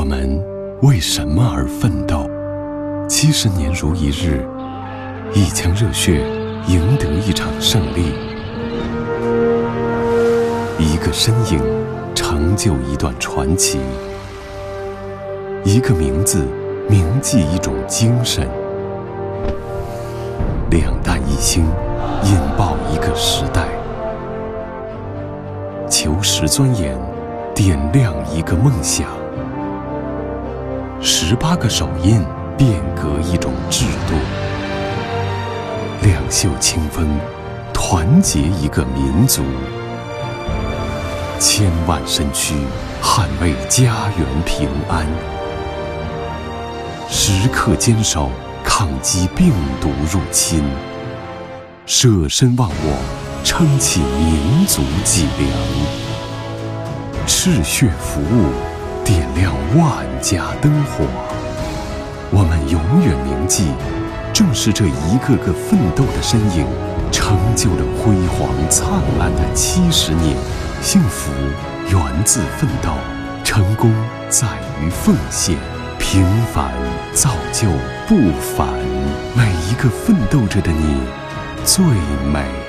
我们为什么而奋斗？70年如一日，一腔热血赢得一场胜利，一个身影成就一段传奇，一个名字铭记一种精神，两弹一星引爆一个时代，求实钻研点亮一个梦想，18个手印变革一种制度，两袖清风团结一个民族，1000万身躯捍卫家园平安，时刻坚守抗击病毒入侵，舍身忘我撑起民族脊梁，赤血服务点亮万家灯火。我们永远铭记，正是这一个个奋斗的身影，成就了辉煌灿烂的70年。幸福源自奋斗，成功在于奉献，平凡造就不凡。每一个奋斗着的你，最美。